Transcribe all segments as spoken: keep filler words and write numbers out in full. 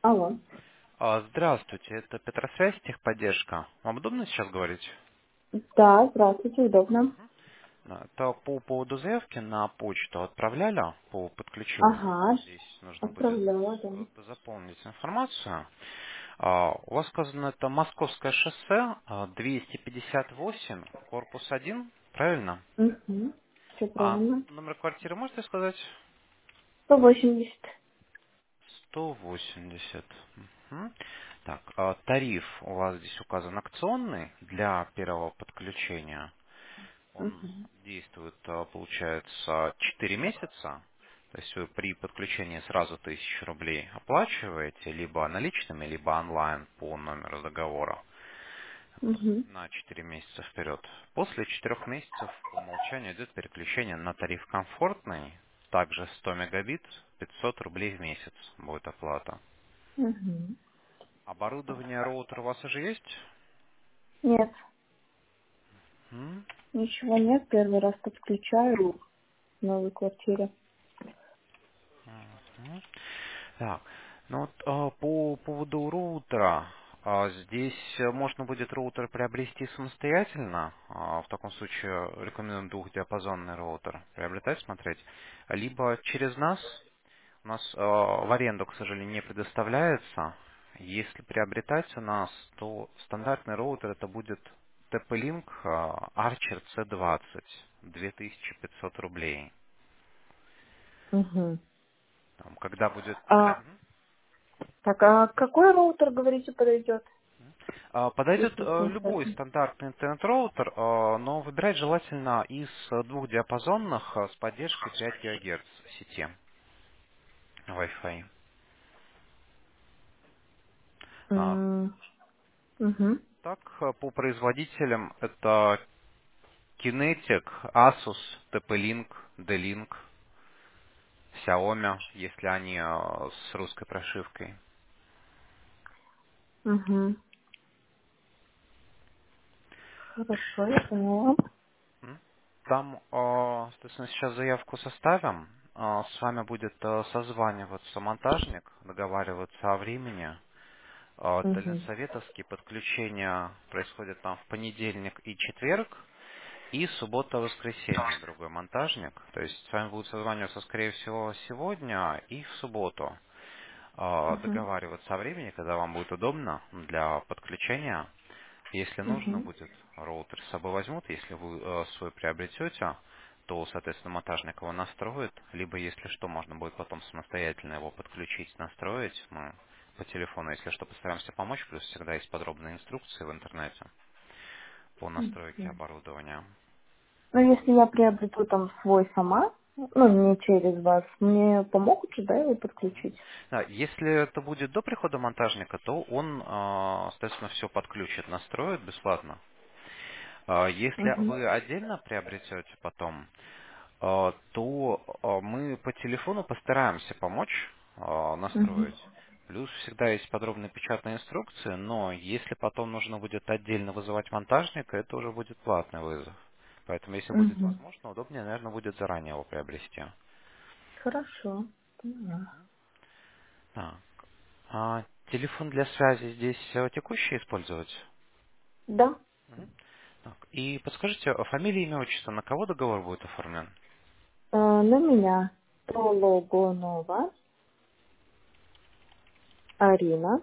Алло. А, Здравствуйте, это Петросвязь, техподдержка. Вам удобно сейчас говорить? Да, здравствуйте, удобно. Да, это по поводу заявки на почту отправляли по подключению. Ага, Здесь нужно будет отправляла, да. э, заполнить информацию. А, У вас сказано, это Московское шоссе, а, двести пятьдесят восемь, корпус один, правильно? Угу. Все А правильно. номер квартиры можете сказать? сто восемьдесят. сто восемьдесят. Мгм. Так, а тариф у вас здесь указан акционный для первого подключения. Он Угу. действует, а, получается, четыре месяца. То есть вы при подключении сразу тысячу рублей оплачиваете либо наличными, либо онлайн по номеру договора Угу. на четыре месяца вперед. После четырех месяцев по умолчанию идет переключение на тариф комфортный. Также сто мегабит, пятьсот рублей в месяц будет оплата. Угу. Оборудование роутер у вас уже есть? Нет, М? ничего нет. Первый раз подключаю в новой квартире. Мгм. Так, ну вот а, по поводу роутера, а, здесь э, можно будет роутер приобрести самостоятельно. А, В таком случае рекомендуем двухдиапазонный роутер приобретать, смотреть. Либо через нас, у нас а, в аренду, к сожалению, не предоставляется. Если приобретать у нас, то стандартный роутер это будет ти пи-Link а, Archer си двадцать, две тысячи пятьсот рублей. Угу. Там, когда будет... А, так, а какой роутер, говорите, подойдет, А, Подойдет если э, любой самостоятельно? стандартный интернет-роутер, э, но выбирать желательно из э, двух диапазонных э, с поддержкой пять гигагерц сети Wi-Fi. А, Угу. Так, э, по производителям это Kinetic, Asus, ти пи-Link, D-Link, Xiaomi, если они э, с русской прошивкой. Угу. Хорошо, я поняла. М? Там, э, соответственно, сейчас заявку составим. Э, С вами будет э, созваниваться монтажник, договариваться о времени. Э, Угу. Дальнесоветовские подключения происходят там в понедельник и четверг, и суббота-воскресенье другой монтажник. То есть с вами будут созваниваться, скорее всего, сегодня и в субботу. Э, Угу. Договариваться о времени, когда вам будет удобно для подключения. Если нужно Угу. будет, роутер с собой возьмут. Если вы э, свой приобретете, то, соответственно, монтажник его настроит. Либо, если что, можно будет потом самостоятельно его подключить, настроить. Мы по телефону, если что, постараемся помочь. Плюс всегда есть подробные инструкции в интернете по настройке Угу. оборудования. Ну, если я приобрету там свой сама, ну, не через вас, мне помогут же, да, его подключить? Да, если это будет до прихода монтажника, то он, э, соответственно, все подключит, настроит бесплатно. А Если Угу. вы отдельно приобретете потом, а, то а, мы по телефону постараемся помочь а, Угу. настроить. Плюс всегда есть подробные печатные инструкции, но если потом нужно будет отдельно вызывать монтажника, это уже будет платный вызов. Поэтому, если будет Угу. возможно, удобнее, наверное, будет заранее его приобрести. Хорошо. Поняла. Так. А телефон для связи здесь э, текущий использовать? Да, Мгм. Так. И подскажите, а фамилия, имя, отчество, на кого договор будет оформлен? э, на меня Прологонова Арина,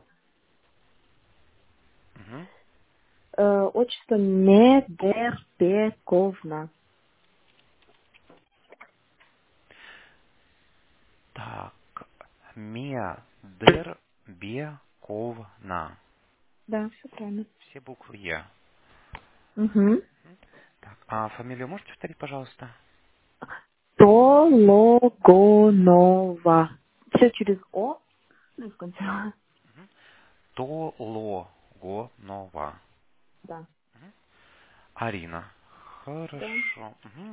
Мгм. э, отчество Медербековна. Так, Медербековна. Да, все правильно. Все буквы Е. Угу. Так, а фамилию можете повторить, пожалуйста? Прологонова. Все через О. Ну, и в конце. Тологонова. Да. Арина. Да. Хорошо.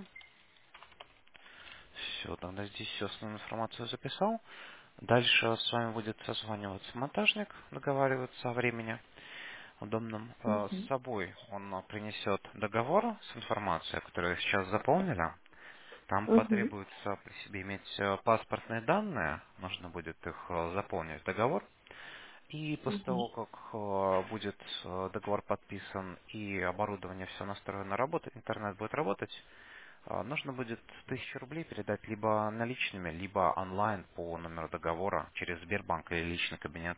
Все, тогда здесь всю основную информацию записал. Дальше с вами будет созваниваться монтажник, договариваться о времени удобном. Э, С Угу. собой он э, принесет договор с информацией, которую сейчас заполнили. Там Угу. потребуется при себе иметь э, паспортные данные, нужно будет их э, заполнить в договор. И после Мгм. того, как э, будет э, договор подписан и оборудование все настроено работать, интернет будет работать, э, нужно будет тысячу рублей передать либо наличными, либо онлайн по номеру договора через Сбербанк или личный кабинет.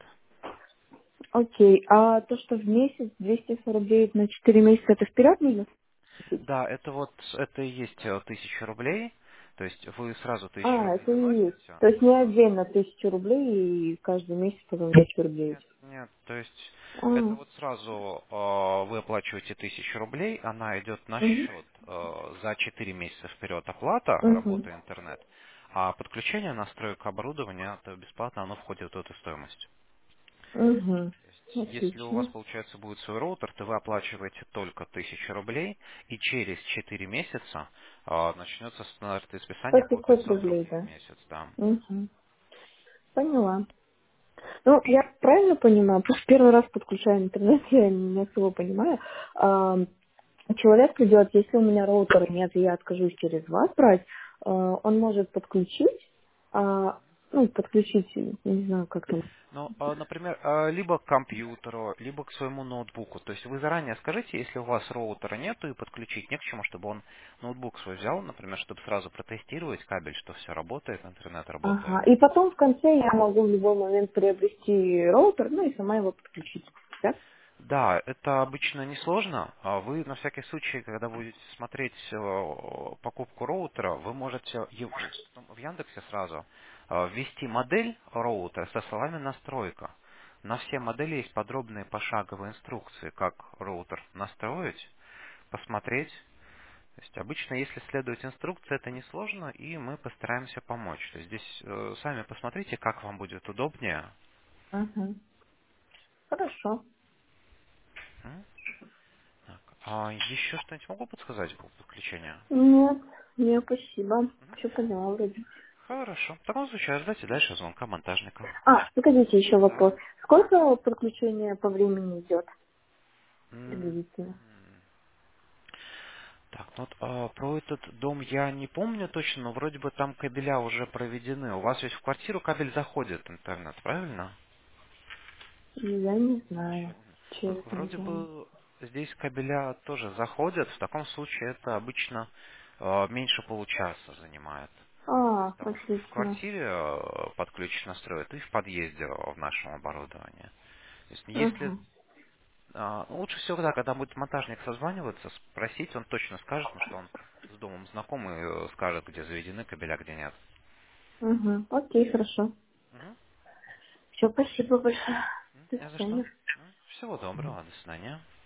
Окей, а то, что в месяц двести сорок девять на четыре месяца, это вперед нужно? Да, это вот, это и есть э, тысяча рублей, то есть вы сразу тысячу А, рублей это и есть. выносите. То есть не Да. отдельно тысячу рублей и каждый месяц потом тысячу рублей. Нет, нет, то есть А, это вот сразу э, вы оплачиваете тысячу рублей, она идет на угу, счет э, за четыре месяца вперед оплата угу, работы интернет, а подключение, настройка оборудования, это бесплатно, оно входит в эту стоимость. угу. То есть, если у вас, Отлично. получается, будет свой роутер, то вы оплачиваете только тысячу рублей, и через четыре месяца э, начнется стандартное По списание по пятьсот пятьсот рублей, рублей в да. месяц, да. Угу. Поняла. Ну, я правильно понимаю, потому что первый раз подключаю интернет, я не особо понимаю. А, человек придет, если у меня роутера нет, и я откажусь через вас брать, а, он может подключить, а, ну, подключить, не знаю, как там. Ну, а, например, а, либо к компьютеру, либо к своему ноутбуку. То есть вы заранее скажите, если у вас роутера нету, и подключить не к чему, чтобы он ноутбук свой взял, например, чтобы сразу протестировать кабель, что все работает, интернет работает. Ага. И потом в конце я могу в любой момент приобрести роутер, ну и сама его подключить. Да? Да, это обычно несложно. А Вы на всякий случай, когда будете смотреть э, покупку роутера, вы можете его- в Яндексе сразу э, ввести модель роутера со словами настройка. На все модели есть подробные пошаговые инструкции, как роутер настроить, посмотреть. То есть обычно, если следовать инструкции, это несложно, и мы постараемся помочь. То есть здесь э, сами посмотрите, как вам будет удобнее. Ага. Хорошо. М? Так, а еще что-нибудь могу подсказать по подключению? Нет, нет, спасибо. Все поняла вроде. Хорошо. В таком случае ожидайте дальше звонка монтажника. А, погодите, еще Да. вопрос. Сколько подключения по времени идет М, приблизительно? Так, ну вот а, про этот дом я не помню точно, но вроде бы там кабеля уже проведены. У вас ведь в квартиру кабель заходит, интернет, правильно? Я не знаю, Ну, честно не вроде знаю. бы здесь кабеля тоже заходят. В таком случае это обычно э, меньше получаса занимает. То А, есть там в отлично. квартире э, подключить настроят и в подъезде э, в нашем оборудовании. То есть если Угу. А, ну, лучше всего, да, когда будет монтажник созваниваться, спросить, он точно скажет, потому что он с домом знакомый, э, скажет, где заведены кабеля, где нет. Угу. Окей, хорошо. Мгм. Все, спасибо большое. М, До Не за что. свидания. М, Всего доброго, до свидания.